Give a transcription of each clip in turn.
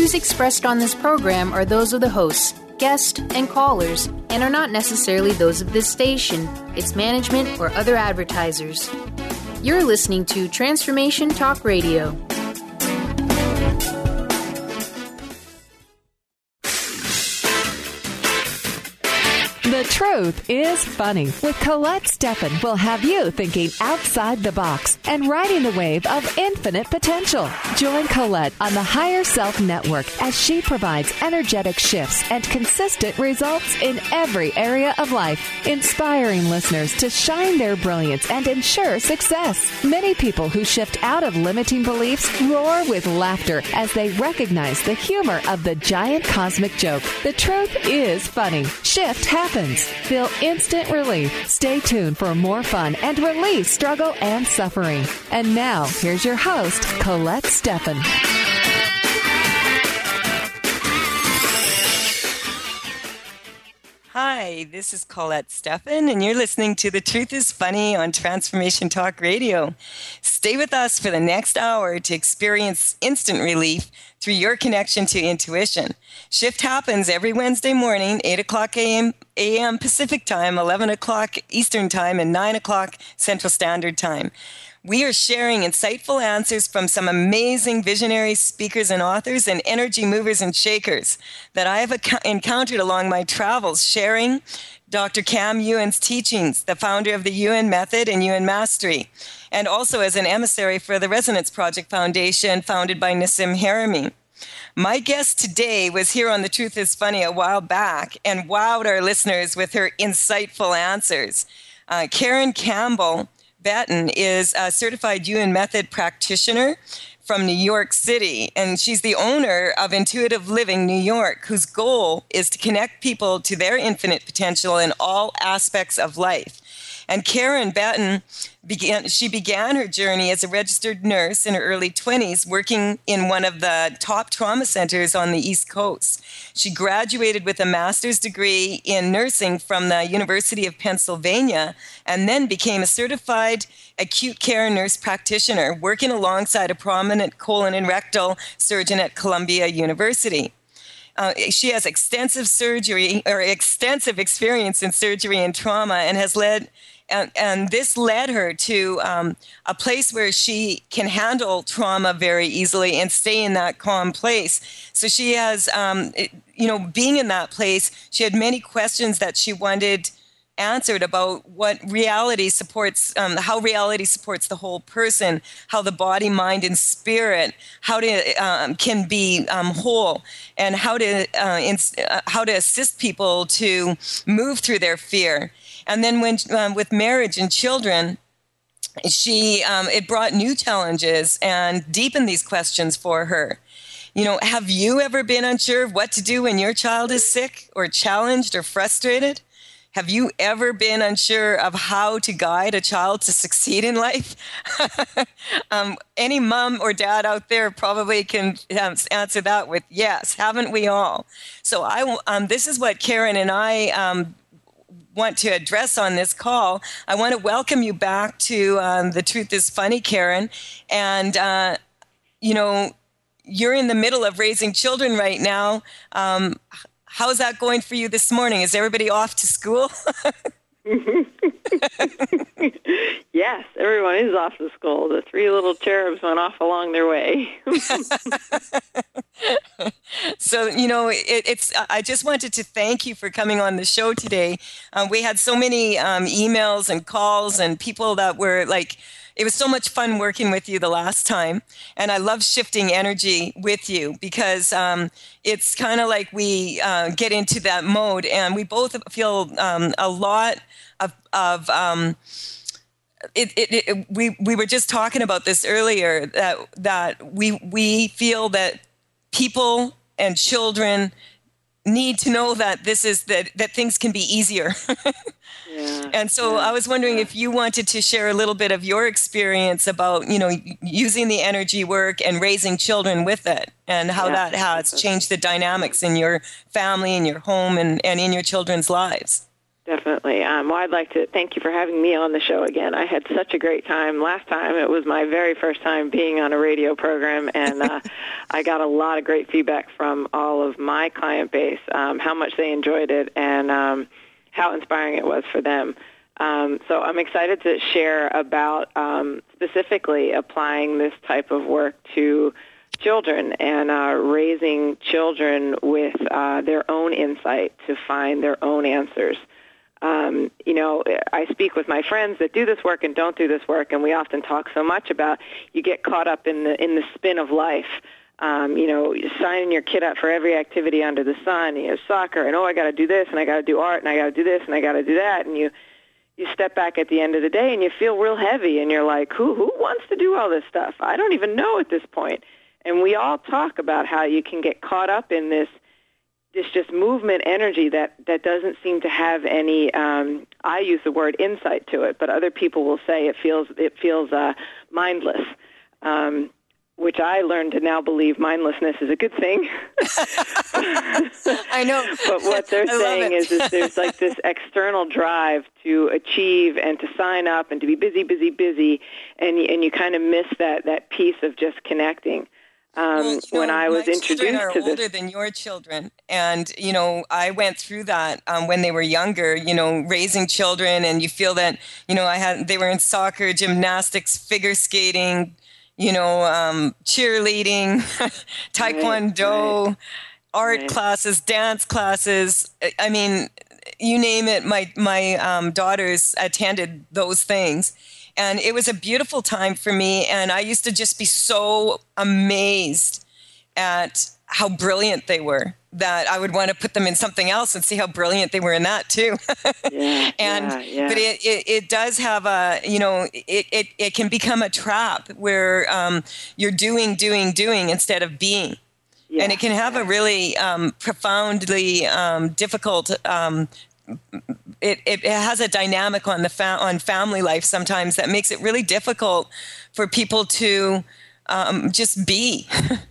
views expressed on this program are those of the hosts, guests, and callers, and are not necessarily those of this station, its management, or other advertisers. You're listening to Transformation Talk Radio. The Truth is Funny with Colette Steffen will have you thinking outside the box and riding the wave of infinite potential. Join Colette on the Higher Self Network as she provides energetic shifts and consistent results in every area of life, inspiring listeners to shine their brilliance and ensure success. Many people who shift out of limiting beliefs roar with laughter as they recognize the humor of the giant cosmic joke. The truth is funny. Shift happens. Feel instant relief. Stay tuned for more fun and release struggle and suffering. And now, here's your host, Colette Steffen. Hi, this is Colette Steffen, and you're listening to The Truth is Funny on Transformation Talk Radio. Stay with us for the next hour to experience instant relief through your connection to intuition. Shift happens every Wednesday morning, 8 o'clock a.m. Pacific Time, 11 o'clock Eastern Time, and 9 o'clock Central Standard Time. We are sharing insightful answers from some amazing visionary speakers and authors and energy movers and shakers that I have encountered along my travels, sharing Dr. Cam Ewan's teachings, the founder of the Ewan Method and Ewan Mastery, and also as an emissary for the Resonance Project Foundation founded by Nassim Haramein. My guest today was here on The Truth is Funny a while back and wowed our listeners with her insightful answers. Karen Campbell Batten is a certified Ewan Method practitioner from New York City, and she's the owner of Intuitive Living New York, whose goal is to connect people to their infinite potential in all aspects of life. And Karen Batten began her journey as a registered nurse in her early 20s, working in one of the top trauma centers on the East Coast. She graduated with a master's degree in nursing from the University of Pennsylvania and then became a certified acute care nurse practitioner, working alongside a prominent colon and rectal surgeon at Columbia University. She has extensive experience in surgery and trauma and has led. And this led her to a place where she can handle trauma very easily and stay in that calm place. So she has, being in that place, she had many questions that she wanted answered about what reality supports, how reality supports the whole person, how the body, mind, and spirit, how to can be whole, and how to assist people to move through their fear. And then when with marriage and children, it brought new challenges and deepened these questions for her. You know, have you ever been unsure of what to do when your child is sick or challenged or frustrated? Have you ever been unsure of how to guide a child to succeed in life? Any mom or dad out there probably can answer that with yes, haven't we all? So this is what Karen and I want to address on this call. I want to welcome you back to The Truth is Funny, Karen. And, you're in the middle of raising children right now. How's that going for you this morning? Is everybody off to school? Yes, everyone is off to school. The three little cherubs went off along their way. So, I just wanted to thank you for coming on the show today. We had so many emails and calls and people that were like, it was so much fun working with you the last time. And I love shifting energy with you because it's kind of like we get into that mode and we both feel a lot of we were just talking about this earlier, that we feel that people and children need to know that that things can be easier. Yeah. And so I was wondering if you wanted to share a little bit of your experience about, using the energy work and raising children with it and how that has changed the dynamics in your family, in your home, and in your children's lives. Definitely. Well, I'd like to thank you for having me on the show again. I had such a great time last time. It was my very first time being on a radio program, and I got a lot of great feedback from all of my client base, how much they enjoyed it and how inspiring it was for them. So I'm excited to share about specifically applying this type of work to children and raising children with their own insight to find their own answers. I speak with my friends that do this work and don't do this work, and we often talk so much about you get caught up in the spin of life. Signing your kid up for every activity under the sun, soccer, and I got to do this, and I got to do art, and I got to do this, and I got to do that, and you step back at the end of the day, and you feel real heavy, and you're like, who wants to do all this stuff? I don't even know at this point. And we all talk about how you can get caught up in this just movement energy that doesn't seem to have any, I use the word insight to it, but other people will say it feels mindless, which I learned to now believe mindlessness is a good thing. I know. But what they're saying is there's like this external drive to achieve and to sign up and to be busy, and you kind of miss that piece of just connecting. When I was introduced to this, my children are older than your children, and I went through that when they were younger. Raising children, and you feel that they were in soccer, gymnastics, figure skating, cheerleading, taekwondo, art classes, dance classes. I mean, you name it. My daughters attended those things. And it was a beautiful time for me, and I used to just be so amazed at how brilliant they were that I would want to put them in something else and see how brilliant they were in that too. But it does have it can become a trap where you're doing instead of being. Yeah, and it can have a really profoundly difficult It has a dynamic on on family life sometimes that makes it really difficult for people to just be.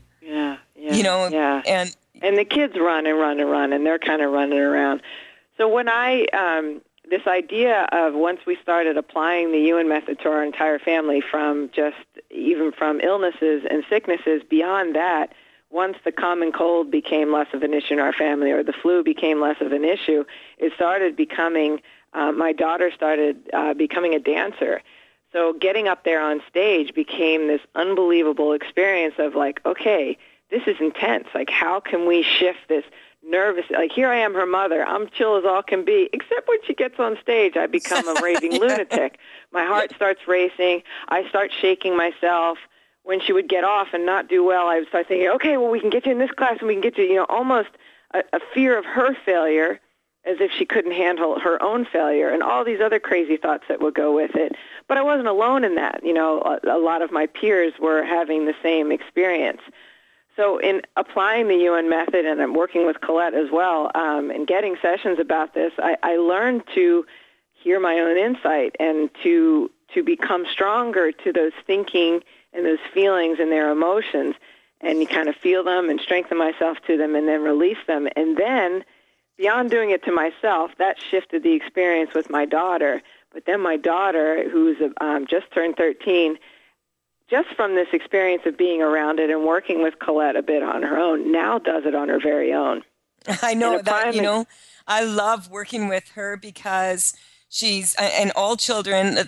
And the kids run, and they're kind of running around. So when this idea of once we started applying the Ewan method to our entire family, even from illnesses and sicknesses, beyond that, once the common cold became less of an issue in our family, or the flu became less of an issue, it started becoming, my daughter started becoming a dancer. So getting up there on stage became this unbelievable experience of like, okay, this is intense. Like, how can we shift this nervous, like here I am, her mother, I'm chill as all can be, except when she gets on stage, I become a raving lunatic. My heart starts racing. I start shaking myself. When she would get off and not do well, I would start thinking, okay, well, we can get you in this class and we can get you, almost a fear of her failure, as if she couldn't handle her own failure, and all these other crazy thoughts that would go with it. But I wasn't alone in that. A lot of my peers were having the same experience. So in applying the Ewan method, and I'm working with Colette as well, and getting sessions about this, I learned to hear my own insight and to become stronger to those thinking and those feelings and their emotions, and you kind of feel them and strengthen myself to them and then release them. And then beyond doing it to myself, that shifted the experience with my daughter. But then my daughter, who's just turned 13, just from this experience of being around it and working with Colette a bit on her own, now does it on her very own. I know that, I love working with her because she's, and all children,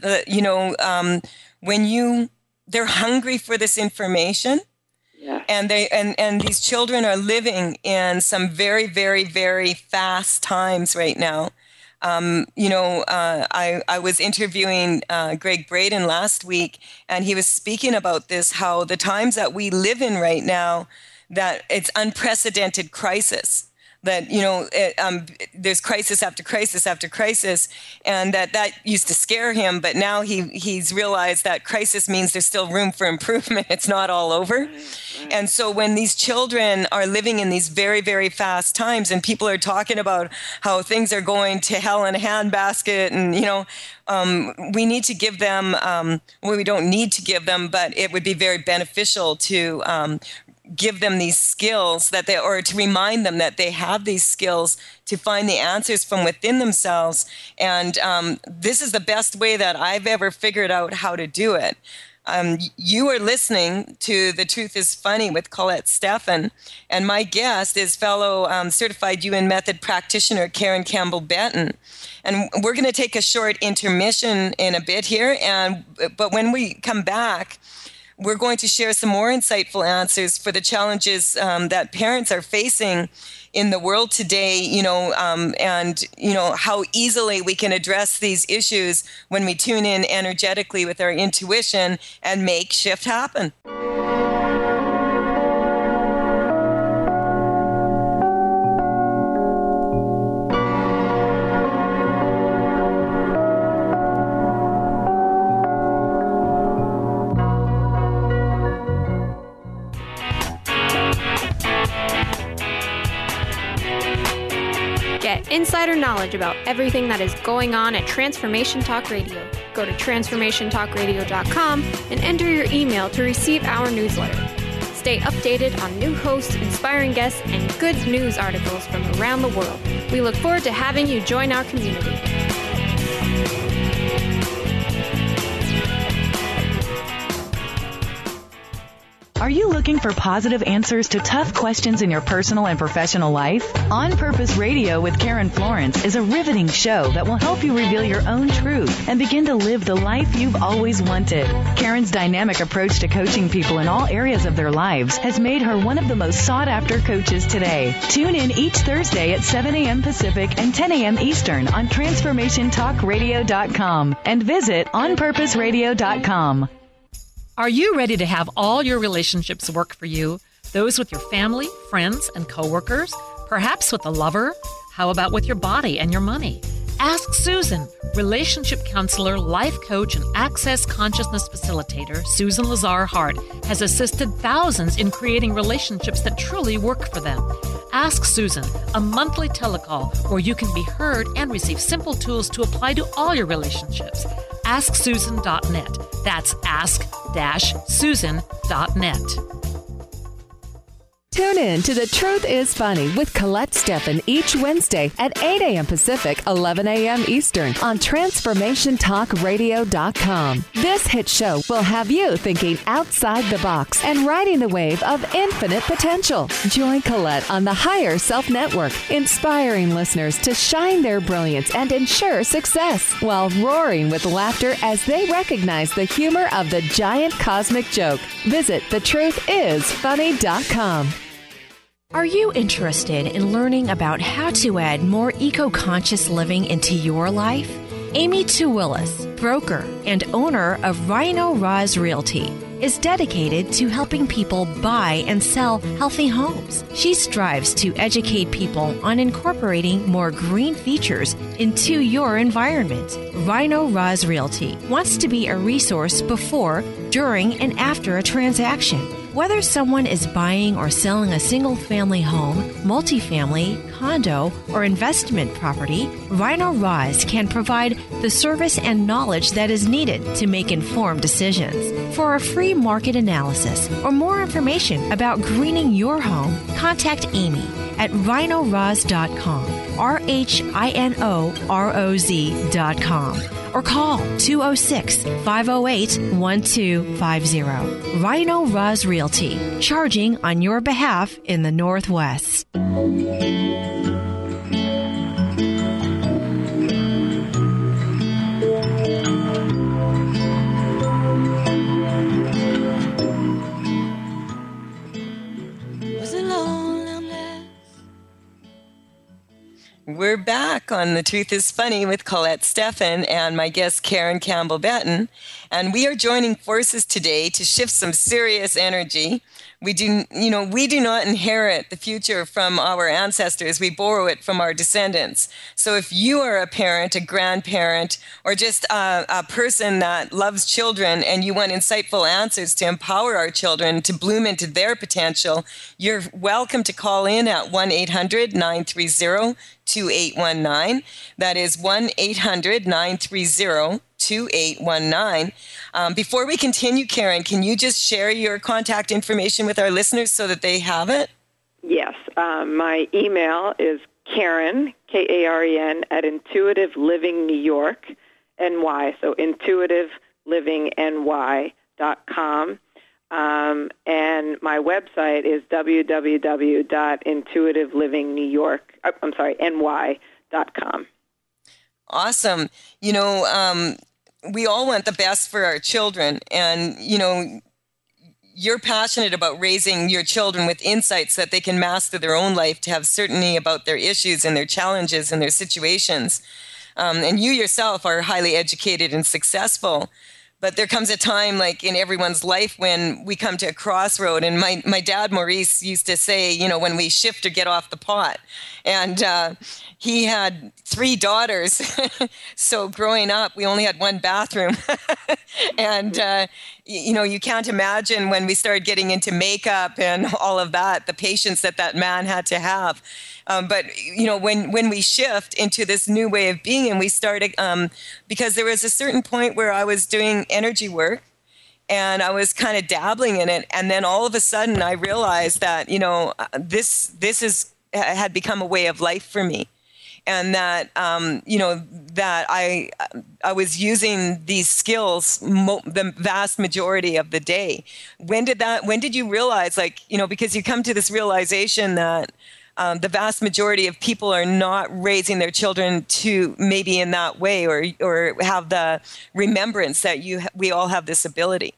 when they're hungry for this information. Yeah. And and these children are living in some very, very, very fast times right now. I was interviewing Greg Braden last week, and he was speaking about this, how the times that we live in right now, that it's unprecedented crisis. That, there's crisis after crisis after crisis, and that used to scare him, but now he's realized that crisis means there's still room for improvement. It's not all over. Right. And so when these children are living in these very, very fast times, and people are talking about how things are going to hell in a handbasket, and, we need to give them, we don't need to give them, but it would be very beneficial to give them these skills or to remind them that they have these skills to find the answers from within themselves. And this is the best way that I've ever figured out how to do it. You are listening to The Truth is Funny with Colette Steffen, and my guest is fellow certified UN Method practitioner Karen Campbell Benton. And we're going to take a short intermission in a bit here, but when we come back, we're going to share some more insightful answers for the challenges that parents are facing in the world today, and how easily we can address these issues when we tune in energetically with our intuition and make shift happen. Get insider knowledge about everything that is going on at Transformation Talk Radio. Go to transformationtalkradio.com and enter your email to receive our newsletter. Stay updated on new hosts, inspiring guests, and good news articles from around the world. We look forward to having you join our community. Are you looking for positive answers to tough questions in your personal and professional life? On Purpose Radio with Karen Florence is a riveting show that will help you reveal your own truth and begin to live the life you've always wanted. Karen's dynamic approach to coaching people in all areas of their lives has made her one of the most sought-after coaches today. Tune in each Thursday at 7 a.m. Pacific and 10 a.m. Eastern on TransformationTalkRadio.com and visit OnPurposeRadio.com. Are you ready to have all your relationships work for you? Those with your family, friends, and coworkers? Perhaps with a lover? How about with your body and your money? Ask Susan, relationship counselor, life coach, and access consciousness facilitator, Susan Lazar Hart, has assisted thousands in creating relationships that truly work for them. Ask Susan, a monthly telecall where you can be heard and receive simple tools to apply to all your relationships. AskSusan.net. That's ask-susan.net. Tune in to The Truth is Funny with Colette Steffen each Wednesday at 8 a.m. Pacific, 11 a.m. Eastern on TransformationTalkRadio.com. This hit show will have you thinking outside the box and riding the wave of infinite potential. Join Colette on the Higher Self Network, inspiring listeners to shine their brilliance and ensure success while roaring with laughter as they recognize the humor of the giant cosmic joke. Visit thetruthисfunny.com. Are you interested in learning about how to add more eco-conscious living into your life? Amy Tuwillis, broker and owner of Rhino Roz Realty, is dedicated to helping people buy and sell healthy homes. She strives to educate people on incorporating more green features into your environment. Rhino Roz Realty wants to be a resource before, during, and after a transaction. Whether someone is buying or selling a single-family home, multifamily, condo, or investment property, Rhino Roz can provide the service and knowledge that is needed to make informed decisions. For a free market analysis or more information about greening your home, contact Amy at rhinoroz.com, RHINOROZ.com, or call 206-508-1250. Rhino Roz Realty, charging on your behalf in the Northwest. We're back on The Truth is Funny with Colette Steffen and my guest Karen Campbell Benton, and we are joining forces today to shift some serious energy. We do not inherit the future from our ancestors. We borrow it from our descendants. So if you are a parent, a grandparent, or just a person that loves children and you want insightful answers to empower our children to bloom into their potential, you're welcome to call in at 1-800-930-2819. That is 1-800-930-2819. 2819. Before we continue, Karen, can you just share your contact information with our listeners so that they have it? Yes. My email is Karen, Karen, at Intuitive Living New York, NY, so intuitivelivingnY.com. And my website is www.intuitivelivingnY.com. Awesome. You know, we all want the best for our children, and, you know, you're passionate about raising your children with insights that they can master their own life, to have certainty about their issues and their challenges and their situations. And you yourself are highly educated and successful. But there comes a time, like in everyone's life, when we come to a crossroad. And my dad, Maurice, used to say, you know, when we shift or get off the pot. And he had 3 daughters. So growing up, we only had one bathroom. And, you know, you can't imagine when we started getting into makeup and all of that, the patience that man had to have. But, you know, when we shift into this new way of being, and we started, because there was a certain point where I was doing energy work and I was kind of dabbling in it. And then all of a sudden I realized that, you know, this had become a way of life for me. And that, you know, that I was using these skills the vast majority of the day. When did you realize, like, you know, because you come to this realization that the vast majority of people are not raising their children to maybe in that way, or have the remembrance that we all have this ability?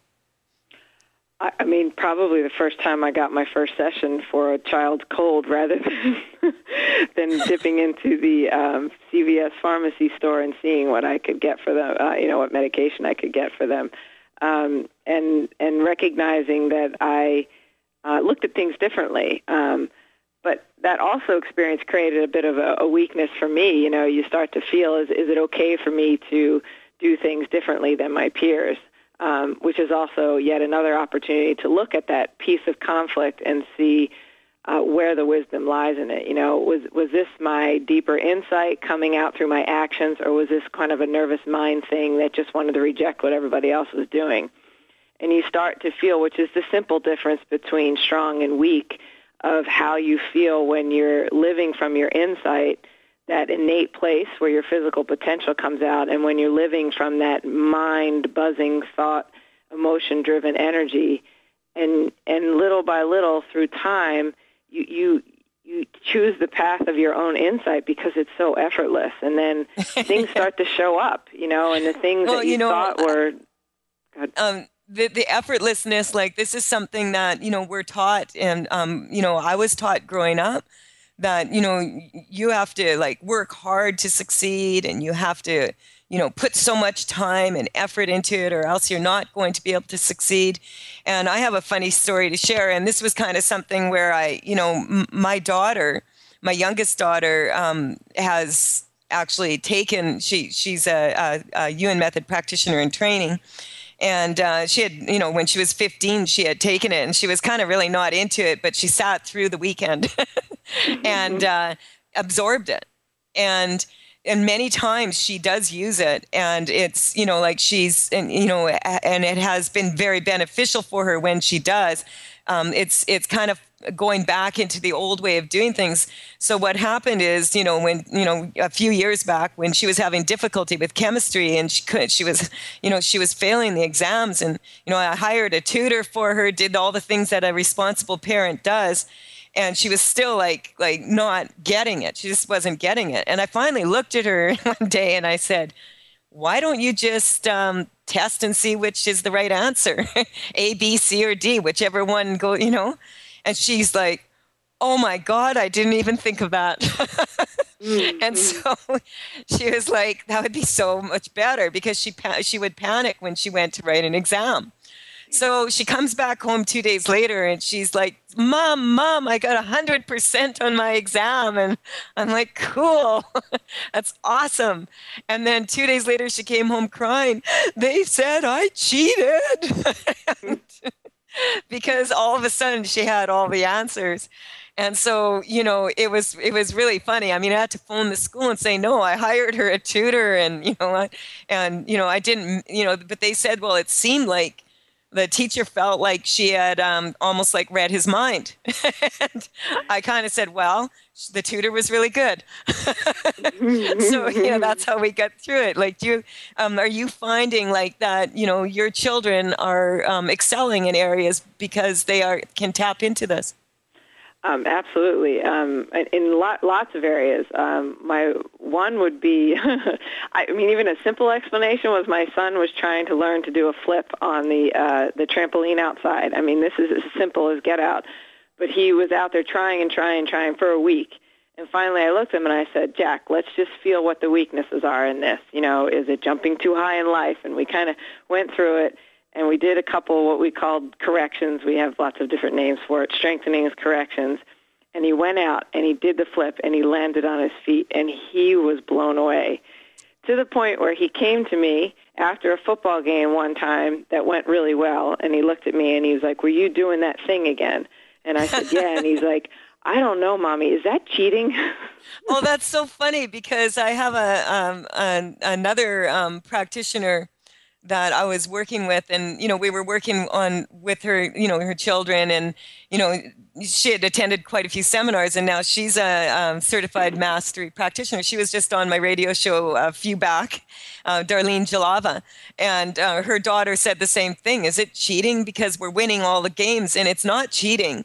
I mean, probably the first time I got my first session for a child's cold, rather than dipping into the CVS pharmacy store and seeing what I could get for them, you know, what medication I could get for them, and recognizing that I looked at things differently. But that also experience created a bit of a weakness for me. You know, you start to feel, is it okay for me to do things differently than my peers? Which is also yet another opportunity to look at that piece of conflict and see where the wisdom lies in it. You know, was this my deeper insight coming out through my actions, or was this kind of a nervous mind thing that just wanted to reject what everybody else was doing? And you start to feel, which is the simple difference between strong and weak, of how you feel when you're living from your insight, that innate place where your physical potential comes out, and when you're living from that mind buzzing thought, emotion-driven energy, and little by little through time, you choose the path of your own insight because it's so effortless, and then things start to show up, you know, and the things that you thought were. The effortlessness, like, this is something that, you know, we're taught, and you know, I was taught growing up, that, you know, you have to, like, work hard to succeed, and you have to, you know, put so much time and effort into it, or else you're not going to be able to succeed. And I have a funny story to share, and this was kind of something where you know, my youngest daughter, has actually taken, she's a Yuen method practitioner in training. And she had, you know, when she was 15, she had taken it, and she was kind of really not into it, but she sat through the weekend and absorbed it. And many times she does use it, and it's, you know, like you know, and it has been very beneficial for her when she does. It's kind of going back into the old way of doing things. So what happened is, you know, when, you know, a few years back, when she was having difficulty with chemistry, and she was failing the exams, and, you know, I hired a tutor for her, did all the things that a responsible parent does, and she was still like not getting it. She just wasn't getting it. And I finally looked at her one day and I said, why don't you just test and see which is the right answer? A, B, C, or D, whichever one go, you know? And she's like, oh my God, I didn't even think of that. And so she was like, that would be so much better, because she would panic when she went to write an exam. So she comes back home 2 days later and she's like, Mom, I got 100% on my exam. And I'm like, cool, that's awesome. And then 2 days later, she came home crying. They said I cheated. because all of a sudden she had all the answers. And so, it was really funny. I mean, I had to phone the school and say, no, I hired her a tutor, and, I didn't, but they said, well, it seemed like the teacher felt like she had almost like read his mind. And I kind of said, well, the tutor was really good. So, that's how we got through it. Like, are you finding like that, your children are excelling in areas because they can tap into this? Absolutely. In lots of areas. My one would be, even a simple explanation was my son was trying to learn to do a flip on the trampoline outside. I mean, this is as simple as get out. But he was out there trying for a week. And finally I looked at him and I said, Jack, let's just feel what the weaknesses are in this. Is it jumping too high in life? And we kind of went through it. And we did a couple what we called corrections. We have lots of different names for it, strengthenings, corrections. And he went out and he did the flip and he landed on his feet and he was blown away to the point where he came to me after a football game one time that went really well. And he looked at me and he was like, were you doing that thing again? And I said, yeah. And he's like, I don't know, Mommy. Is that cheating? Well, that's so funny because I have another practitioner that I was working with, and we were working on with her, her children, and she had attended quite a few seminars, and now she's a certified mastery practitioner. She was just on my radio show a few back, Darlene Jalava, and her daughter said the same thing. Is it cheating because we're winning all the games? And it's not cheating.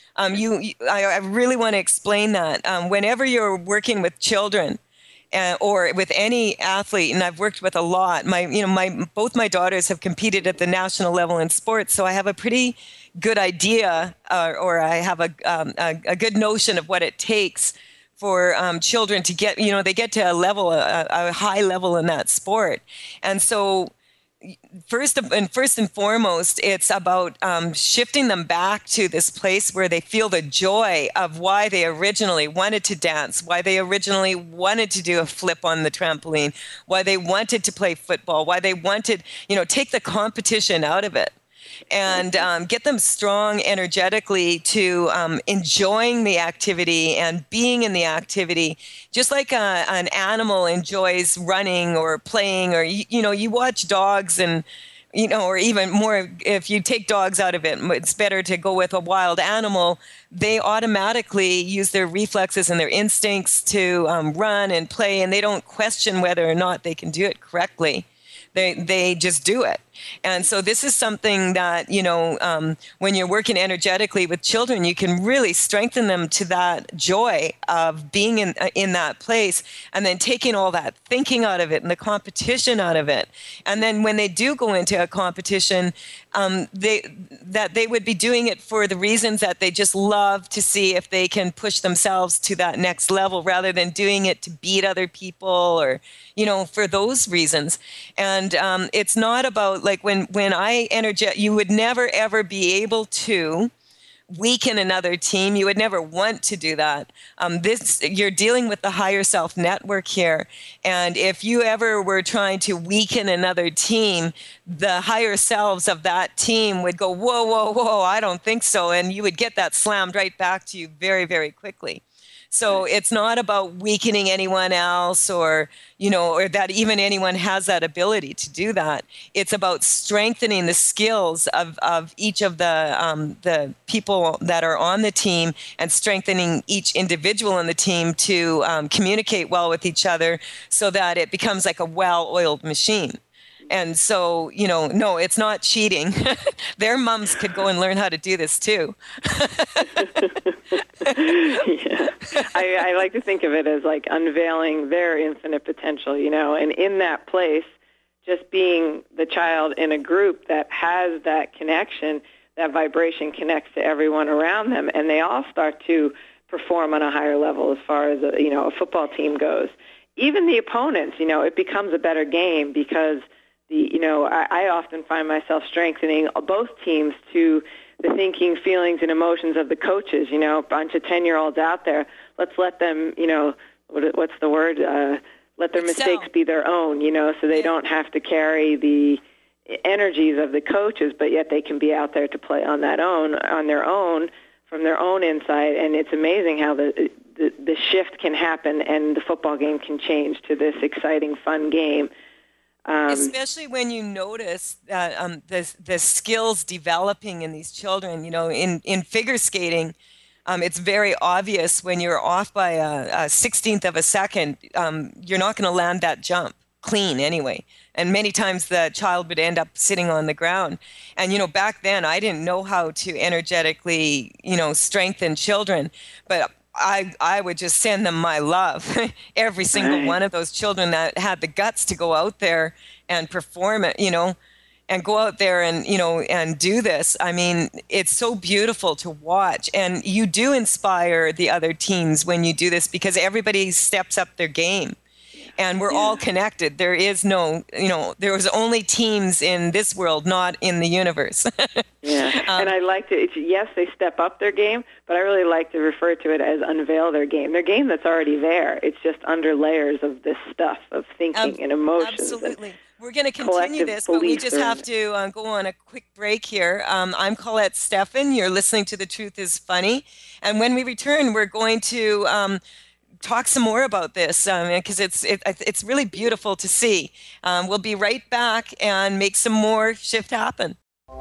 I really want to explain that. Whenever you're working with children, or with any athlete, and I've worked with a lot. Both my daughters have competed at the national level in sports, so I have a pretty good idea, or I have a good notion of what it takes for children to get. They get to a high level in that sport, and so. First and foremost, it's about shifting them back to this place where they feel the joy of why they originally wanted to dance, why they originally wanted to do a flip on the trampoline, why they wanted to play football, why they wanted, take the competition out of it. And get them strong energetically to enjoying the activity and being in the activity, just like an animal enjoys running or playing, or you watch dogs and or even more, if you take dogs out of it, it's better to go with a wild animal. They automatically use their reflexes and their instincts to run and play, and they don't question whether or not they can do it correctly. They just do it. And so this is something that, when you're working energetically with children, you can really strengthen them to that joy of being in that place, and then taking all that thinking out of it and the competition out of it. And then when they do go into a competition, they would be doing it for the reasons that they just love to see if they can push themselves to that next level, rather than doing it to beat other people or, for those reasons. And it's not about like when I you would never ever be able to weaken another team. You would never want to do that. You're dealing with the higher self network here. And if you ever were trying to weaken another team, the higher selves of that team would go, whoa, whoa, whoa, I don't think so. And you would get that slammed right back to you very, very quickly. So it's not about weakening anyone else or that even anyone has that ability to do that. It's about strengthening the skills of each of the people that are on the team, and strengthening each individual in the team to communicate well with each other, so that it becomes like a well-oiled machine. And so, no, it's not cheating. Their moms could go and learn how to do this too. Yeah. I like to think of it as like unveiling their infinite potential, and in that place, just being the child in a group that has that connection, that vibration connects to everyone around them, and they all start to perform on a higher level as far as, a football team goes. Even the opponents, it becomes a better game because I often find myself strengthening both teams to the thinking, feelings, and emotions of the coaches. A bunch of 10-year-olds out there. Let's let them, what's the word? Let their mistakes be their own. So they don't have to carry the energies of the coaches, but yet they can be out there to play on their own, from their own inside. And it's amazing how the shift can happen and the football game can change to this exciting, fun game. Especially when you notice the skills developing in these children. You know, in figure skating, it's very obvious when you're off by a 16th of a second, you're not going to land that jump clean anyway. And many times the child would end up sitting on the ground. And, you know, back then I didn't know how to energetically, you know, strengthen children, but I would just send them my love. Every single one of those children that had the guts to go out there and perform it, you know, and go out there and, you know, and do this. I mean, it's so beautiful to watch. And you do inspire the other teams when you do this because everybody steps up their game. And we're all connected. There is no, you know, there was only teams in this world, not in the universe. And I like to, yes, they step up their game, but I really like to refer to it as unveil their game that's already there. It's just under layers of this stuff, of thinking and emotions. Absolutely. We're going to continue this, but we just have to go on a quick break here. I'm Colette Steffen. You're listening to The Truth is Funny. And when we return, we're going to talk some more about this because it's really beautiful to see. We'll be right back and make some more shift happen.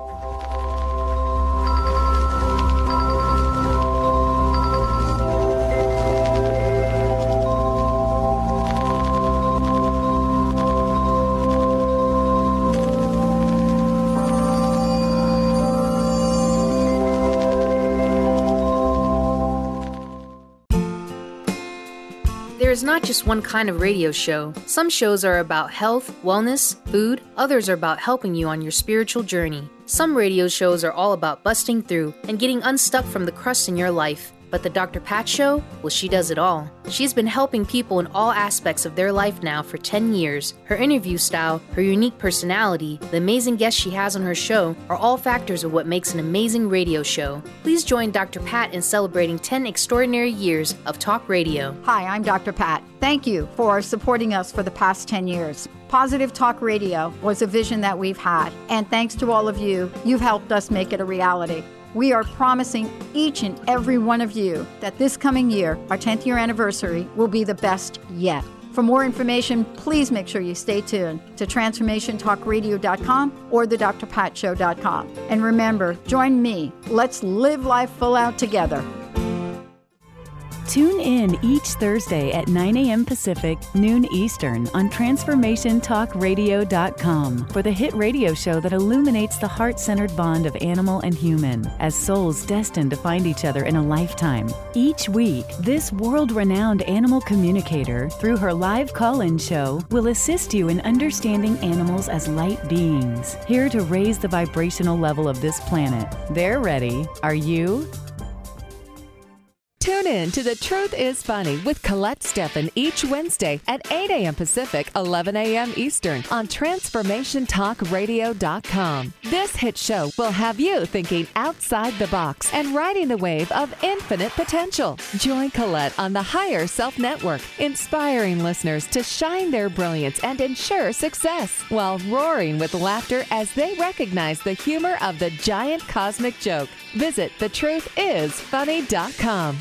There is not just one kind of radio show. Some shows are about health, wellness, food. Others are about helping you on your spiritual journey. Some radio shows are all about busting through and getting unstuck from the crust in your life. But the Dr. Pat Show? Well, she does it all. She's been helping people in all aspects of their life now for 10 years. Her interview style, her unique personality, the amazing guests she has on her show are all factors of what makes an amazing radio show. Please join Dr. Pat in celebrating 10 extraordinary years of talk radio. Hi, I'm Dr. Pat. Thank you for supporting us for the past 10 years. Positive Talk Radio was a vision that we've had, and thanks to all of you, you've helped us make it a reality. We are promising each and every one of you that this coming year, our 10th year anniversary, will be the best yet. For more information, please make sure you stay tuned to TransformationTalkRadio.com or thedrpatshow.com. And remember, join me. Let's live life full out together. Tune in each Thursday at 9 a.m. Pacific, noon Eastern on TransformationTalkRadio.com for the hit radio show that illuminates the heart-centered bond of animal and human as souls destined to find each other in a lifetime. Each week, this world-renowned animal communicator, through her live call-in show, will assist you in understanding animals as light beings, here to raise the vibrational level of this planet. They're ready. Are you? Tune in to The Truth is Funny with Colette Steffen each Wednesday at 8 a.m. Pacific, 11 a.m. Eastern on TransformationTalkRadio.com. This hit show will have you thinking outside the box and riding the wave of infinite potential. Join Colette on the Higher Self Network, inspiring listeners to shine their brilliance and ensure success while roaring with laughter as they recognize the humor of the giant cosmic joke. Visit thetruthисfunny.com.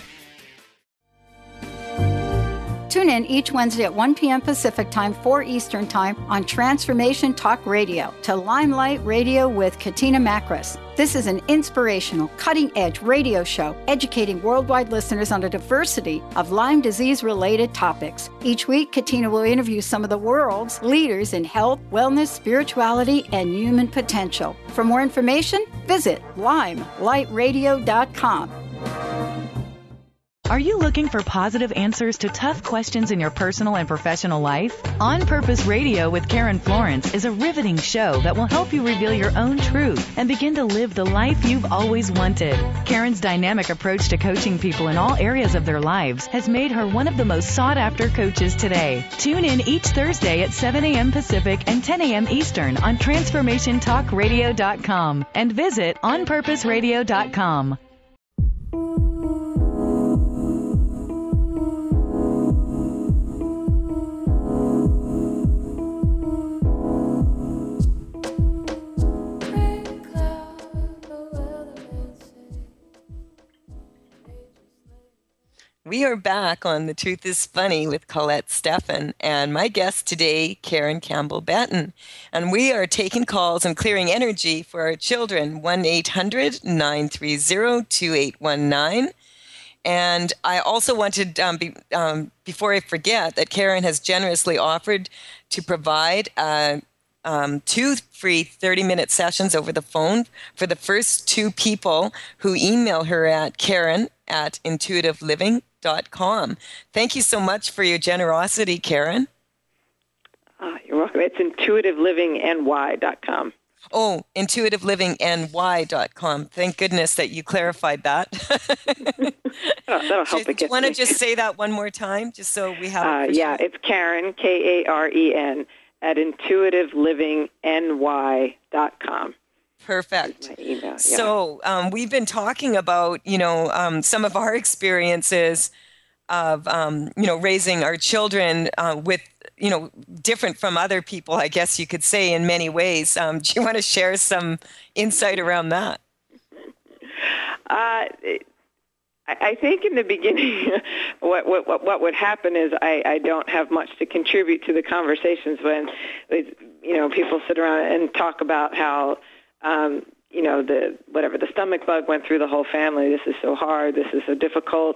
Tune in each Wednesday at 1 p.m. Pacific Time, 4 Eastern Time on Transformation Talk Radio to Limelight Radio with Katina Makris. This is an inspirational, cutting-edge radio show educating worldwide listeners on a diversity of Lyme disease-related topics. Each week, Katina will interview some of the world's leaders in health, wellness, spirituality, and human potential. For more information, visit limelightradio.com. Are you looking for positive answers to tough questions in your personal and professional life? On Purpose Radio with Karen Florence is a riveting show that will help you reveal your own truth and begin to live the life you've always wanted. Karen's dynamic approach to coaching people in all areas of their lives has made her one of the most sought-after coaches today. Tune in each Thursday at 7 a.m. Pacific and 10 a.m. Eastern on TransformationTalkRadio.com and visit OnPurposeRadio.com. We are back on The Truth is Funny with Colette Steffen and my guest today, Karen Campbell-Benton. And we are taking calls and clearing energy for our children, 1-800-930-2819. And I also wanted, before I forget, that Karen has generously offered to provide 2 free 30-minute sessions over the phone for the first 2 people who email her at Karen@intuitiveliving.com. Thank you so much for your generosity, Karen. You're welcome. It's intuitivelivingny.com. Oh, intuitivelivingny.com. Thank goodness that you clarified that. That'll help. Do you want to just say that one more time, just so we have it? Yeah, it's Karen, Karen, at intuitivelivingny.com. Perfect. My email, yeah. So we've been talking about, some of our experiences of, raising our children with, different from other people, I guess you could say, in many ways. Do you want to share some insight around that? I think in the beginning, what would happen is I don't have much to contribute to the conversations when, people sit around and talk about how, the stomach bug went through the whole family. This is so hard. This is so difficult.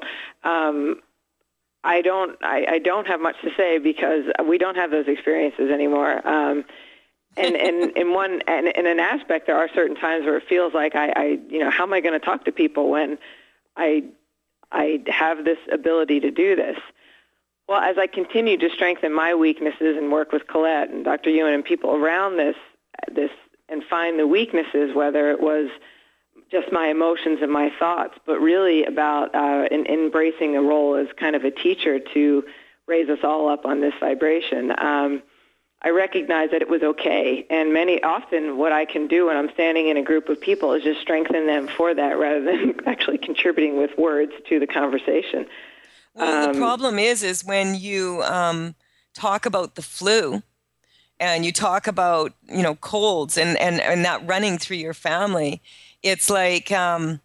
I don't have much to say because we don't have those experiences anymore. And in an aspect, there are certain times where it feels like how am I going to talk to people when I have this ability to do this? Well, as I continue to strengthen my weaknesses and work with Colette and Dr. Ewan and people around this, and find the weaknesses, whether it was just my emotions and my thoughts, but really about embracing a role as kind of a teacher to raise us all up on this vibration. I recognize that it was okay, and often what I can do when I'm standing in a group of people is just strengthen them for that rather than actually contributing with words to the conversation. Well, the problem is when you talk about the flu, and you talk about, colds and that running through your family, it's like, the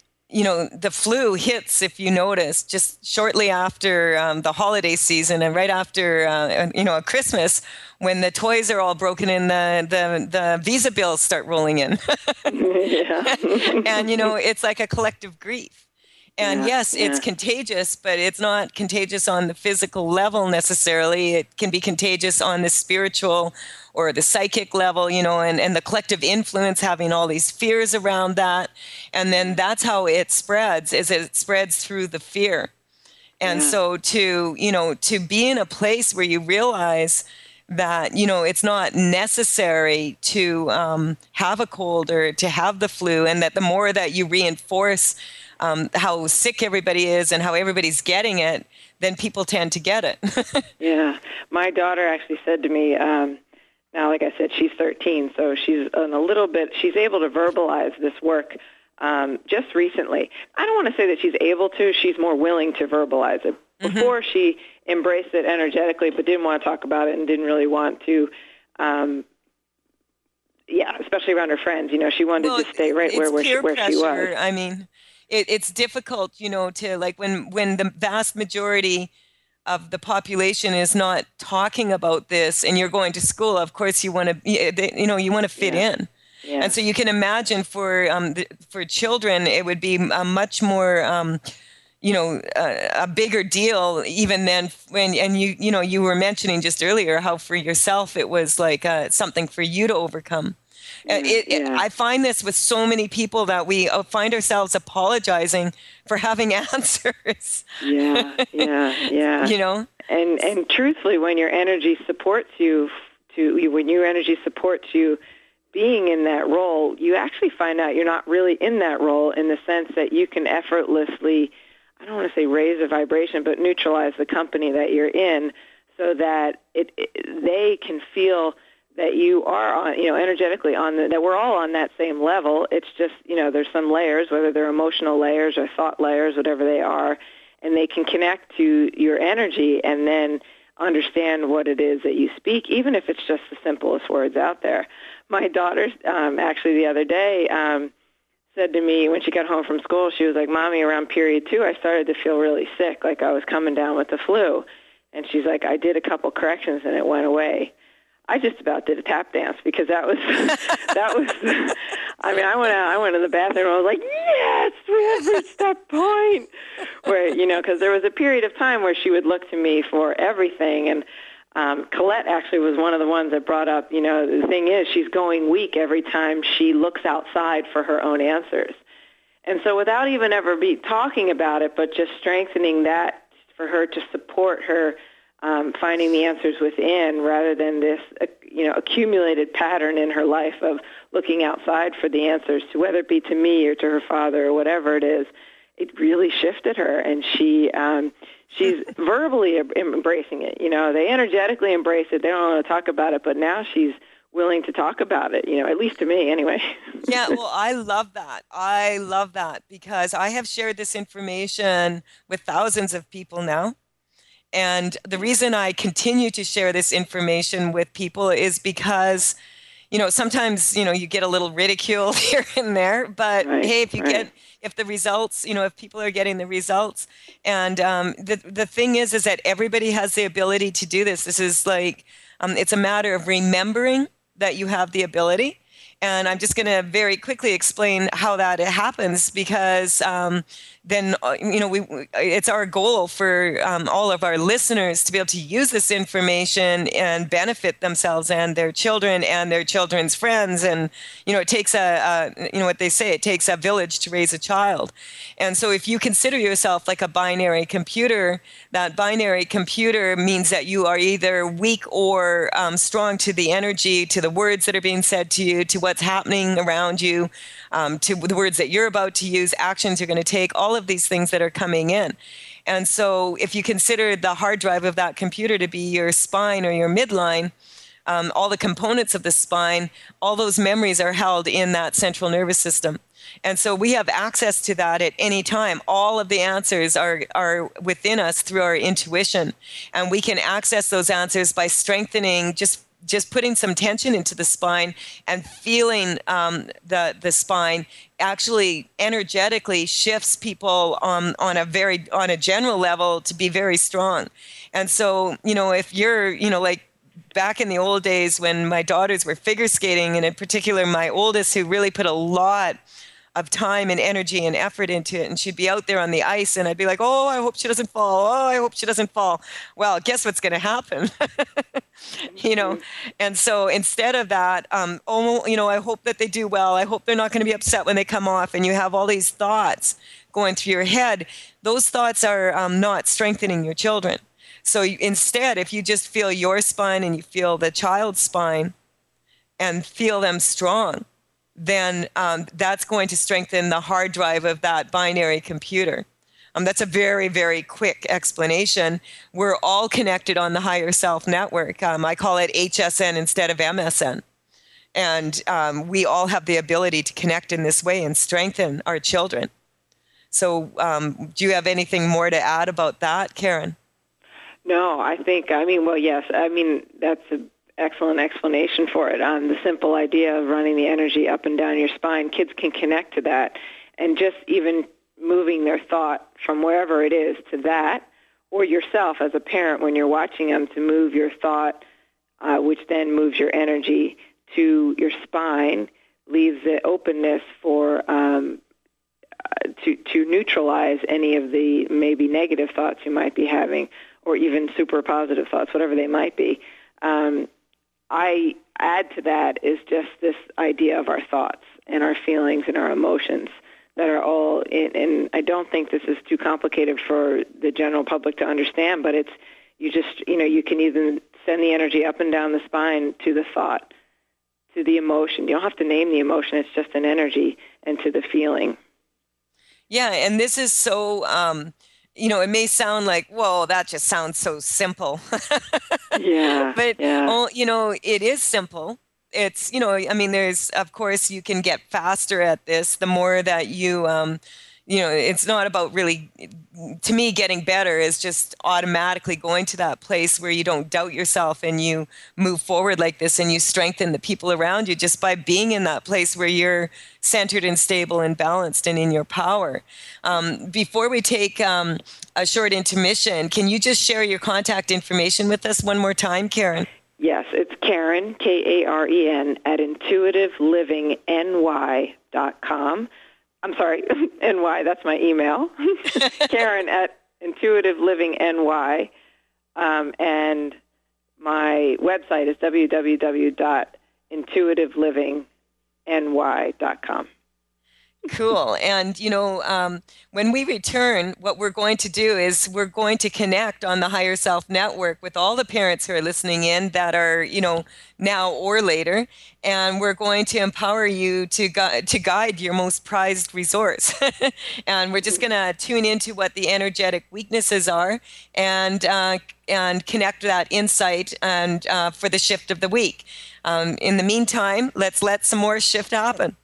flu hits, if you notice, just shortly after the holiday season and right after, Christmas, when the toys are all broken in, the Visa bills start rolling in. Yeah. And, it's like a collective grief. And yes, it's contagious, but it's not contagious on the physical level necessarily. It can be contagious on the spiritual or the psychic level, and the collective influence, having all these fears around that. And then that's how it spreads, is it spreads through the fear. And so to be in a place where you realize that, it's not necessary to have a cold or to have the flu, and that the more that you reinforce how sick everybody is and how everybody's getting it, then people tend to get it. Yeah. My daughter actually said to me, now, like I said, she's 13, so she's she's able to verbalize this work just recently. I don't want to say that she's able to. She's more willing to verbalize it. Before, she embraced it energetically, but didn't want to talk about it and didn't really want to, especially around her friends. She wanted to just stay right where she was. I mean, it's difficult, to like when the vast majority of the population is not talking about this, and you're going to school. Of course, you want to, you want to fit in, and so you can imagine for children, it would be a much more, a bigger deal even than when, and you were mentioning just earlier how for yourself it was like something for you to overcome. I find this with so many people that we find ourselves apologizing for having answers. Yeah. And truthfully, when your energy supports you, being in that role, you actually find out you're not really in that role, in the sense that you can effortlessly, I don't want to say raise a vibration, but neutralize the company that you're in, so that they can feel that you are on, energetically that we're all on that same level. It's just, there's some layers, whether they're emotional layers or thought layers, whatever they are, and they can connect to your energy and then understand what it is that you speak, even if it's just the simplest words out there. My daughter, actually the other day, said to me when she got home from school, she was like, Mommy, around period 2, I started to feel really sick, like I was coming down with the flu. And she's like, I did a couple corrections and it went away. I just about did a tap dance because that was, I mean, I went in the bathroom and I was like, yes, we have reached that point where, because there was a period of time where she would look to me for everything. And Colette actually was one of the ones that brought up, the thing is she's going weak every time she looks outside for her own answers. And so without even ever talking about it, but just strengthening that for her to support her finding the answers within rather than this, accumulated pattern in her life of looking outside for the answers, to whether it be to me or to her father or whatever it is, it really shifted her. And she's verbally embracing it. They energetically embrace it. They don't want to talk about it, but now she's willing to talk about it, at least to me anyway. Yeah, well, I love that. I love that because I have shared this information with thousands of people now. And the reason I continue to share this information with people is because, sometimes, you get a little ridicule here and there, but hey, if the results, if people are getting the results, and the thing is that everybody has the ability to do this. This is like, it's a matter of remembering that you have the ability. And I'm just going to very quickly explain how that happens because then, it's our goal for all of our listeners to be able to use this information and benefit themselves and their children and their children's friends. And, it takes what they say, it takes a village to raise a child. And so if you consider yourself like a binary computer, that binary computer means that you are either weak or strong to the energy, to the words that are being said to you, to what's happening around you, to the words that you're about to use, actions you're going to take, all of these things that are coming in. And so if you consider the hard drive of that computer to be your spine or your midline, all the components of the spine, all those memories are held in that central nervous system. And so we have access to that at any time. All of the answers are within us through our intuition. And we can access those answers by strengthening, just putting some tension into the spine and feeling the spine actually energetically shifts people on a general level to be very strong. And so, if you're, like back in the old days when my daughters were figure skating, and in particular my oldest, who really put a lot of time and energy and effort into it, and she'd be out there on the ice and I'd be like, oh, I hope she doesn't fall. Oh, I hope she doesn't fall. Well, guess what's going to happen? And so instead of that, I hope that they do well. I hope they're not going to be upset when they come off. And you have all these thoughts going through your head. Those thoughts are not strengthening your children. So instead, if you just feel your spine and you feel the child's spine and feel them strong, then that's going to strengthen the hard drive of that binary computer. That's a very, very quick explanation. We're all connected on the higher self network. I call it HSN instead of MSN. And we all have the ability to connect in this way and strengthen our children. So do you have anything more to add about that, Karen? No, yes. That's an excellent explanation for it. The simple idea of running the energy up and down your spine, kids can connect to that. And just even moving their thought from wherever it is to that, or yourself as a parent when you're watching them, to move your thought, which then moves your energy to your spine, leaves the openness for to neutralize any of the maybe negative thoughts you might be having, or even super positive thoughts, whatever they might be. I add to that is just this idea of our thoughts and our feelings and our emotions that are all in, and I don't think this is too complicated for the general public to understand, but you can even send the energy up and down the spine to the thought, to the emotion. You don't have to name the emotion, it's just an energy, and to the feeling. Yeah, and this is so, it may sound like, whoa, that just sounds so simple. Yeah. But, it is simple. It's, there's, of course, you can get faster at this the more that you, it's not about really, to me, getting better is just automatically going to that place where you don't doubt yourself and you move forward like this and you strengthen the people around you just by being in that place where you're centered and stable and balanced and in your power. Before we take a short intermission, can you just share your contact information with us one more time, Karen? Yes, it's Karen, Karen, at intuitivelivingy.com. I'm sorry, NY, that's my email. Karen at intuitivelivingy. And my website is www.intuitivelivingy.com. Cool. And, when we return, what we're going to do is we're going to connect on the Higher Self Network with all the parents who are listening in that are, now or later. And we're going to empower you to guide your most prized resource. And we're just going to tune into what the energetic weaknesses are and connect that insight and for the shift of the week. In the meantime, let's let some more shift happen.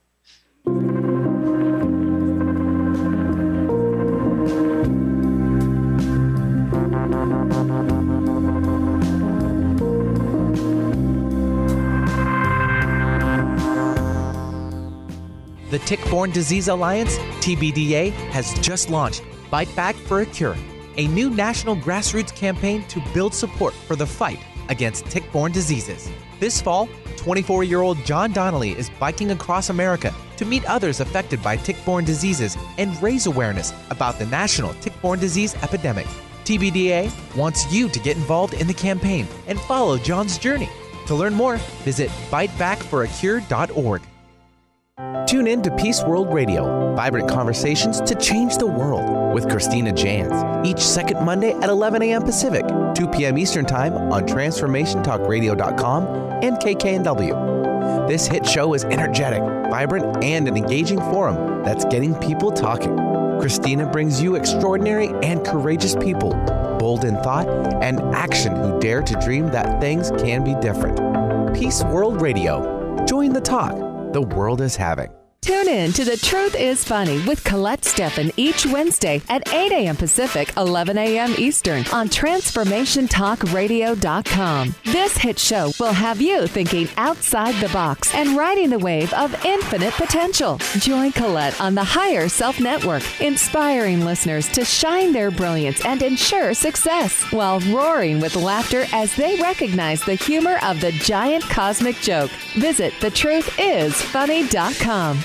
The Tick-Borne Disease Alliance, TBDA, has just launched Bite Back for a Cure, a new national grassroots campaign to build support for the fight against tick-borne diseases. This fall, 24-year-old John Donnelly is biking across America to meet others affected by tick-borne diseases and raise awareness about the national tick-borne disease epidemic. TBDA wants you to get involved in the campaign and follow John's journey. To learn more, visit bitebackforacure.org. Tune in to Peace World Radio, vibrant conversations to change the world with Christina Jans, each second Monday at 11 a.m. Pacific, 2 p.m. Eastern Time on TransformationTalkRadio.com and KKNW. This hit show is energetic, vibrant, and an engaging forum that's getting people talking. Christina brings you extraordinary and courageous people, bold in thought and action who dare to dream that things can be different. Peace World Radio. Join the talk the world is having. Tune in to The Truth is Funny with Colette Steffen each Wednesday at 8 a.m. Pacific, 11 a.m. Eastern on TransformationTalkRadio.com. This hit show will have you thinking outside the box and riding the wave of infinite potential. Join Colette on the Higher Self Network, inspiring listeners to shine their brilliance and ensure success while roaring with laughter as they recognize the humor of the giant cosmic joke. Visit thetruthisfunny.com.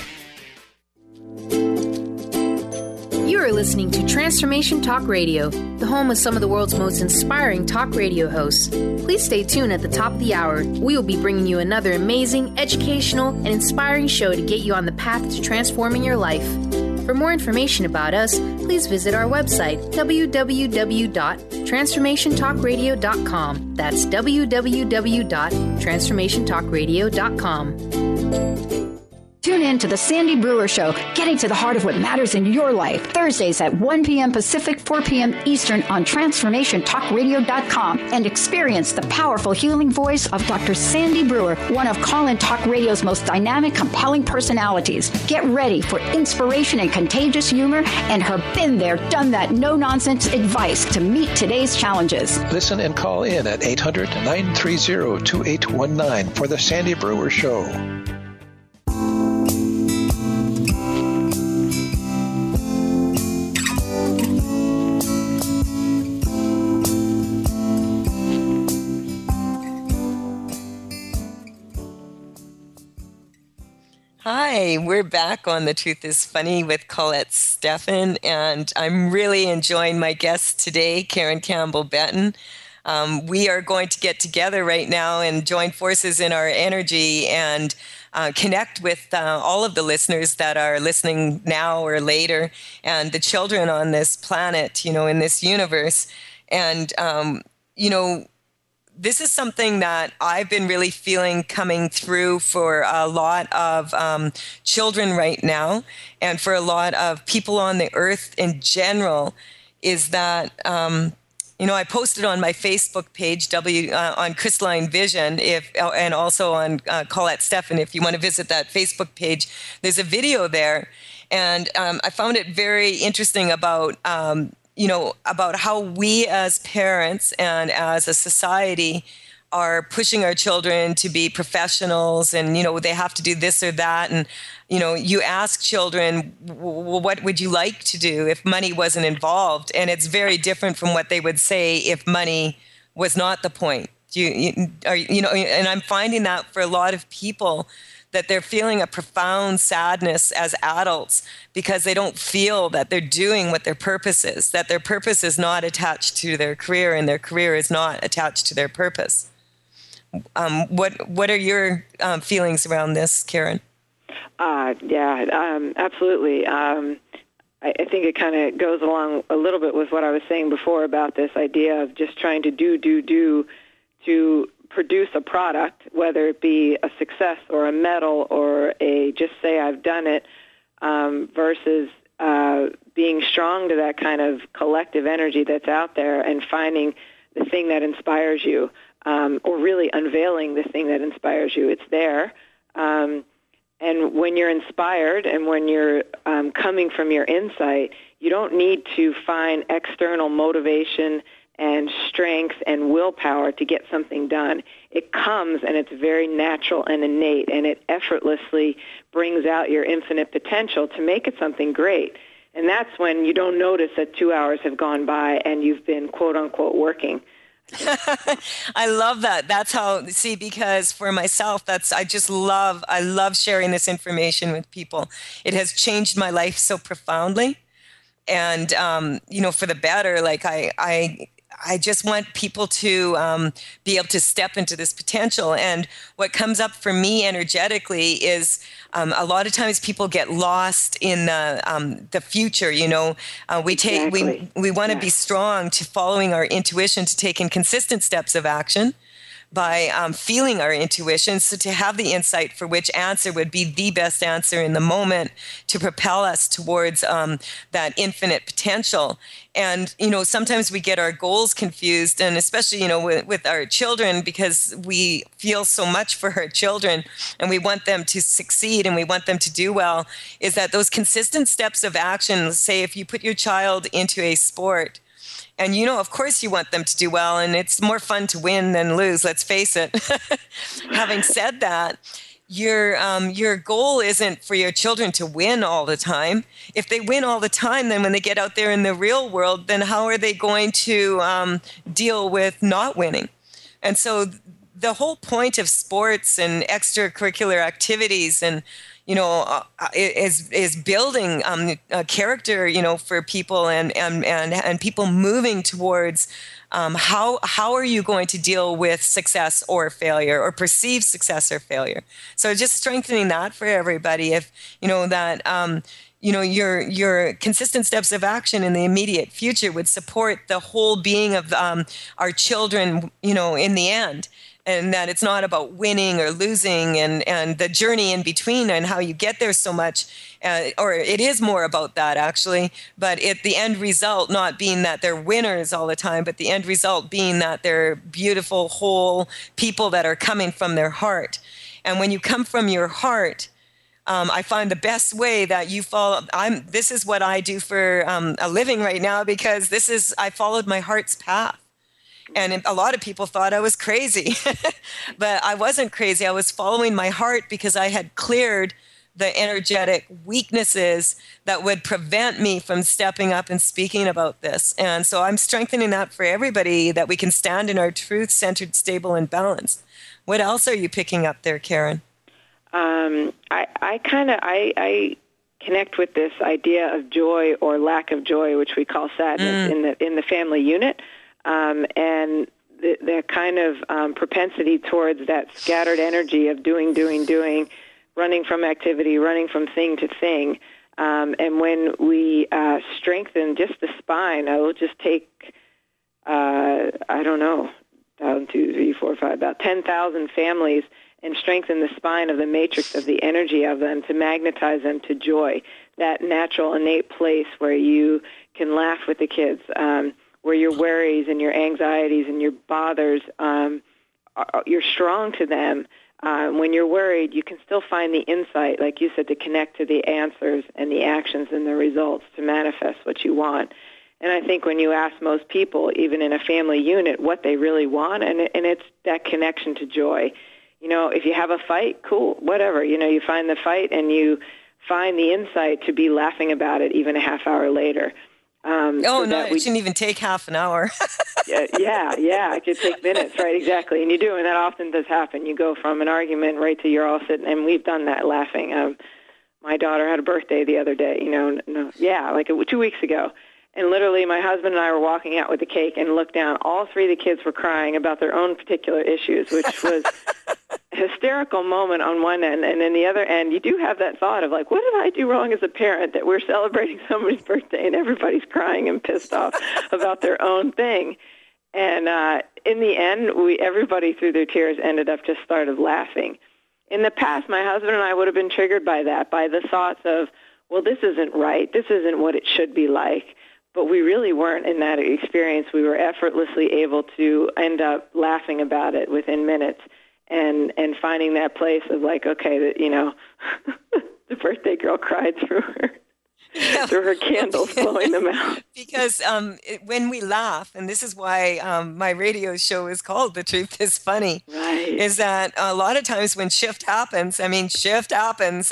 You are listening to Transformation Talk Radio, the home of some of the world's most inspiring talk radio hosts. Please stay tuned at the top of the hour. We will be bringing you another amazing, educational, and inspiring show to get you on the path to transforming your life. For more information about us, please visit our website, www.transformationtalkradio.com. That's www.transformationtalkradio.com. Tune in to The Sandy Brewer Show, getting to the heart of what matters in your life. Thursdays at 1 p.m. Pacific, 4 p.m. Eastern on TransformationTalkRadio.com, and experience the powerful healing voice of Dr. Sandy Brewer, one of Call-In Talk Radio's most dynamic, compelling personalities. Get ready for inspiration and contagious humor and her been there, done that, no-nonsense advice to meet today's challenges. Listen and call in at 800-930-2819 for The Sandy Brewer Show. Hi, we're back on The Truth is Funny with Colette Steffen, and I'm really enjoying my guest today, Karen Campbell-Betton. We are going to get together right now and join forces in our energy and connect with all of the listeners that are listening now or later, and the children on this planet, in this universe. And, this is something that I've been really feeling coming through for a lot of children right now, and for a lot of people on the earth in general, is that, I posted on my Facebook page, on Crystalline Vision, and also on Colette Steffen, if you want to visit that Facebook page, there's a video there. And I found it very interesting about, about how we as parents and as a society are pushing our children to be professionals, and, they have to do this or that. And, you ask children, well, what would you like to do if money wasn't involved? And it's very different from what they would say if money was not the point. And I'm finding that for a lot of people, that they're feeling a profound sadness as adults because they don't feel that they're doing what their purpose is, that their purpose is not attached to their career and their career is not attached to their purpose. What are your feelings around this, Karen? Absolutely. I think it kind of goes along a little bit with what I was saying before about this idea of just trying to do to produce a product, whether it be a success or a medal or a just say I've done it, versus being strong to that kind of collective energy that's out there and finding the thing that inspires you, or really unveiling the thing that inspires you. It's there. And when you're inspired and when you're coming from your insight, you don't need to find external motivation and strength and willpower to get something done. It comes, and it's very natural and innate, and it effortlessly brings out your infinite potential to make it something great. And that's when you don't notice that 2 hours have gone by and you've been, quote unquote, working. I love that. That's how, because for myself, I love sharing this information with people. It has changed my life so profoundly. And, for the better, I just want people to be able to step into this potential. And what comes up for me energetically is a lot of times people get lost in the future. We want to be strong to following our intuition, to taking consistent steps of action by feeling our intuition, so to have the insight for which answer would be the best answer in the moment to propel us towards that infinite potential. And, sometimes we get our goals confused, and especially, with our children, because we feel so much for our children and we want them to succeed and we want them to do well, is that those consistent steps of action, say if you put your child into a sport, and, of course you want them to do well, and it's more fun to win than lose, let's face it. Having said that, your goal isn't for your children to win all the time. If they win all the time, then when they get out there in the real world, then how are they going to deal with not winning? And so the whole point of sports and extracurricular activities and is building a character, for people and people moving towards how are you going to deal with success or failure or perceived success or failure. So just strengthening that for everybody. If your consistent steps of action in the immediate future would support the whole being of our children, in the end. And that it's not about winning or losing and the journey in between and how you get there so much, or it is more about that actually, but the end result not being that they're winners all the time, but the end result being that they're beautiful, whole people that are coming from their heart. And when you come from your heart, I find the best way that you follow, this is what I do for a living right now, because I followed my heart's path. And a lot of people thought I was crazy, but I wasn't crazy. I was following my heart because I had cleared the energetic weaknesses that would prevent me from stepping up and speaking about this. And so I'm strengthening that for everybody, that we can stand in our truth, centered, stable, and balanced. What else are you picking up there, Karen? I connect with this idea of joy or lack of joy, which we call sadness in the family unit. And the kind of propensity towards that scattered energy of doing, running from activity, running from thing to thing. And when we strengthen just the spine, I will just take, 1, 2, 3, 4, 5, about 10,000 families and strengthen the spine of the matrix of the energy of them to magnetize them to joy, that natural, innate place where you can laugh with the kids, where your worries and your anxieties and your bothers, you're strong to them, when you're worried, you can still find the insight, like you said, to connect to the answers and the actions and the results to manifest what you want. And I think when you ask most people, even in a family unit, what they really want, and it's that connection to joy. You know, if you have a fight, cool, whatever. You know, you find the fight and you find the insight to be laughing about it even a half hour later. It shouldn't even take half an hour. yeah, it could take minutes, right, exactly. And you do, and that often does happen. You go from an argument right to you're all sitting, and we've done that laughing. My daughter had a birthday the other day, 2 weeks ago. And literally my husband and I were walking out with the cake and looked down. All three of the kids were crying about their own particular issues, which was a hysterical moment on one end. And then the other end, you do have that thought of like, what did I do wrong as a parent that we're celebrating somebody's birthday and everybody's crying and pissed off about their own thing? And in the end, everybody through their tears ended up just started laughing. In the past, my husband and I would have been triggered by that, by the thoughts of, well, this isn't right. This isn't what it should be like. But we really weren't in that experience. We were effortlessly able to end up laughing about it within minutes and finding that place of like, okay, the birthday girl cried through her candles, blowing them out. Because when we laugh, and this is why my radio show is called The Truth is Funny, right, is that a lot of times when shift happens and then shift happens.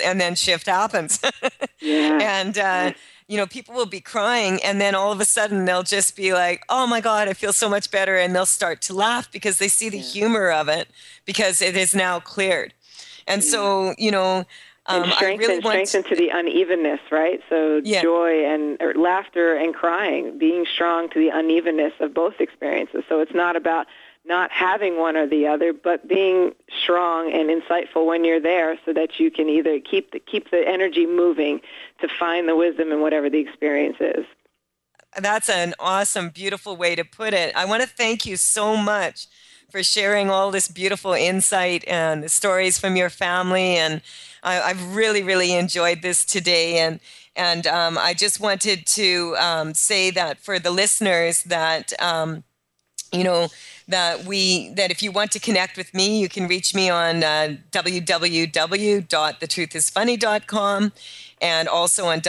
Yeah. And, people will be crying, and then all of a sudden they'll just be like, oh, my God, I feel so much better. And they'll start to laugh because they see the humor of it because it is now cleared. And so, strengthen to the unevenness, right? So joy and laughter and crying, being strong to the unevenness of both experiences. So it's not about not having one or the other, but being strong and insightful when you're there so that you can either keep the energy moving to find the wisdom in whatever the experience is. That's an awesome, beautiful way to put it. I want to thank you so much for sharing all this beautiful insight and the stories from your family. And I've really, really enjoyed this today. And I just wanted to say that for the listeners that, that if you want to connect with me, you can reach me on www.thetruthisfunny.com and also on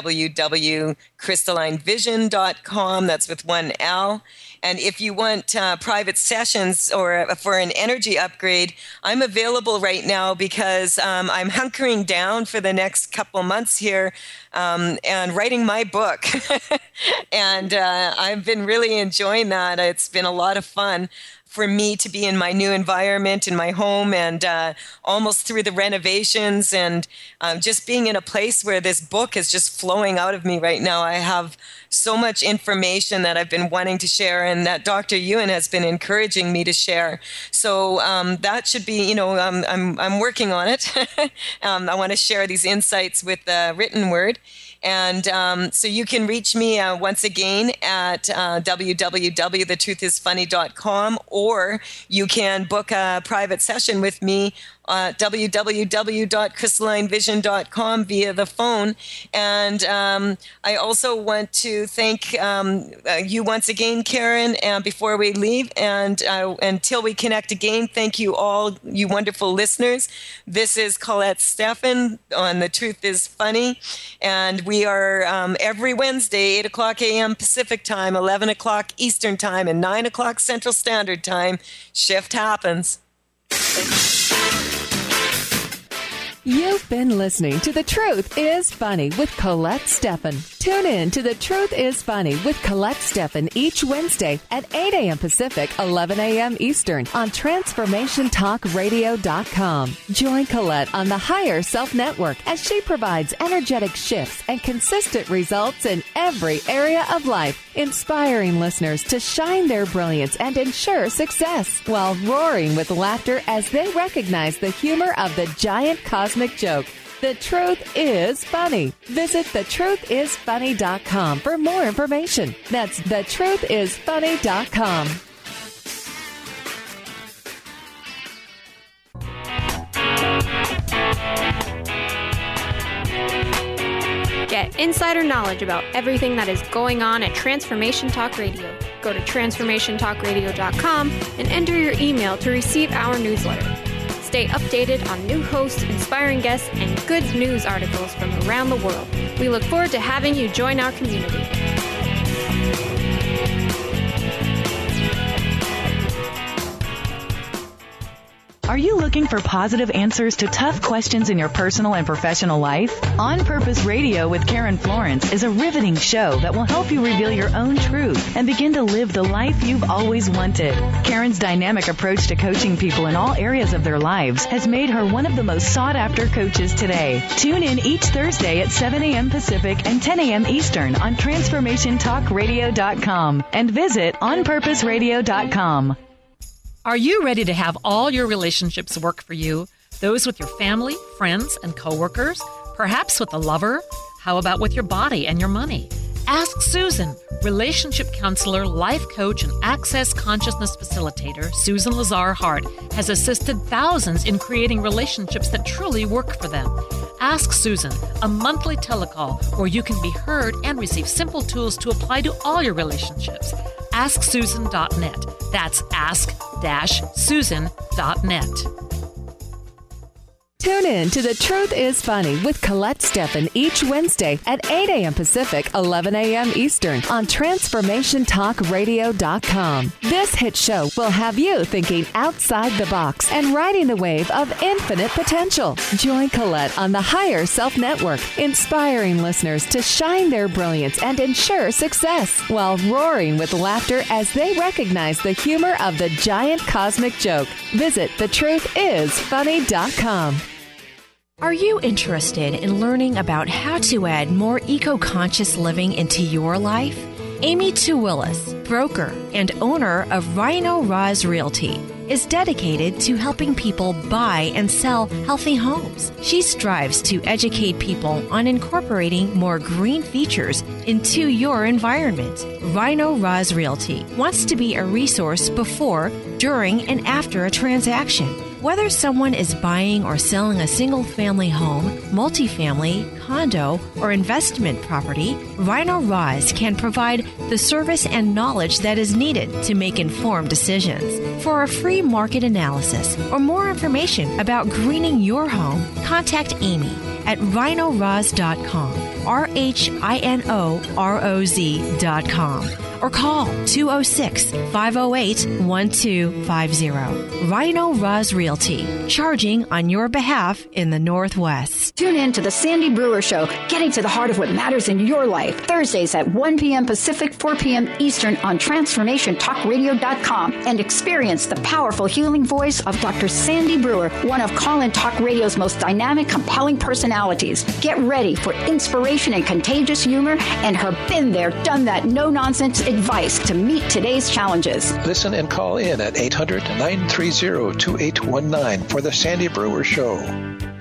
www.crystallinevision.com. That's with one L. And if you want private sessions or for an energy upgrade, I'm available right now because I'm hunkering down for the next couple months here and writing my book. And I've been really enjoying that. It's been a lot of fun for me to be in my new environment in my home and almost through the renovations and just being in a place where this book is just flowing out of me right now. I have so much information that I've been wanting to share and that Dr. Ewan has been encouraging me to share. So that should be, I'm working on it. I want to share these insights with the written word. And so you can reach me once again at www.thetruthisfunny.com, or you can book a private session with me at www.crystallinevision.com via the phone. And I also want to thank you once again, Karen, before we leave. And until we connect again, thank you all, you wonderful listeners. This is Colette Steffen on The Truth is Funny. And we are every Wednesday, 8 o'clock a.m. Pacific Time, 11 o'clock Eastern Time, and 9 o'clock Central Standard Time. Shift happens. You've been listening to The Truth is Funny with Colette Steffen. Tune in to The Truth is Funny with Colette Steffen each Wednesday at 8 a.m. Pacific, 11 a.m. Eastern on TransformationTalkRadio.com. Join Colette on the Higher Self Network as she provides energetic shifts and consistent results in every area of life, inspiring listeners to shine their brilliance and ensure success while roaring with laughter as they recognize the humor of the giant cosmic joke. The Truth is Funny. Visit thetruthisfunny.com for more information. That's thetruthisfunny.com. Get insider knowledge about everything that is going on at Transformation Talk Radio. Go to transformationtalkradio.com and enter your email to receive our newsletter. Stay updated on new hosts, inspiring guests, and good news articles from around the world. We look forward to having you join our community. Are you looking for positive answers to tough questions in your personal and professional life? On Purpose Radio with Karen Florence is a riveting show that will help you reveal your own truth and begin to live the life you've always wanted. Karen's dynamic approach to coaching people in all areas of their lives has made her one of the most sought-after coaches today. Tune in each Thursday at 7 a.m. Pacific and 10 a.m. Eastern on TransformationTalkRadio.com and visit OnPurposeRadio.com. Are you ready to have all your relationships work for you? Those with your family, friends, and coworkers? Perhaps with a lover? How about with your body and your money? Ask Susan, relationship counselor, life coach, and access consciousness facilitator. Susan Lazar Hart has assisted thousands in creating relationships that truly work for them. Ask Susan, a monthly telecall where you can be heard and receive simple tools to apply to all your relationships. AskSusan.net. That's ask-susan.net. Tune in to The Truth is Funny with Colette Steffen each Wednesday at 8 a.m. Pacific, 11 a.m. Eastern on TransformationTalkRadio.com. This hit show will have you thinking outside the box and riding the wave of infinite potential. Join Colette on the Higher Self Network, inspiring listeners to shine their brilliance and ensure success while roaring with laughter as they recognize the humor of the giant cosmic joke. Visit thetruthисfunny.com. Are you interested in learning about how to add more eco-conscious living into your life? Amy Tuwillis, broker and owner of Rhino Roz Realty, is dedicated to helping people buy and sell healthy homes. She strives to educate people on incorporating more green features into your environment. Rhino Roz Realty wants to be a resource before, during, and after a transaction. Whether someone is buying or selling a single-family home, multifamily, condo, or investment property, Rhino Roz can provide the service and knowledge that is needed to make informed decisions. For a free market analysis or more information about greening your home, contact Amy at rhinoroz.com, RHINOROZ.com, or call 206-508-1250. Rhino Roz Realty, charging on your behalf in the Northwest. Tune in to the Sandy Brewer Show, getting to the heart of what matters in your life. Thursdays at 1 p.m. Pacific, 4 p.m. Eastern on TransformationTalkRadio.com, and experience the powerful healing voice of Dr. Sandy Brewer, one of Call-In Talk Radio's most dynamic, compelling personalities. Get ready for inspiration and contagious humor and her been there, done that, no-nonsense advice to meet today's challenges. Listen and call in at 800-930-2819 for the Sandy Brewer Show.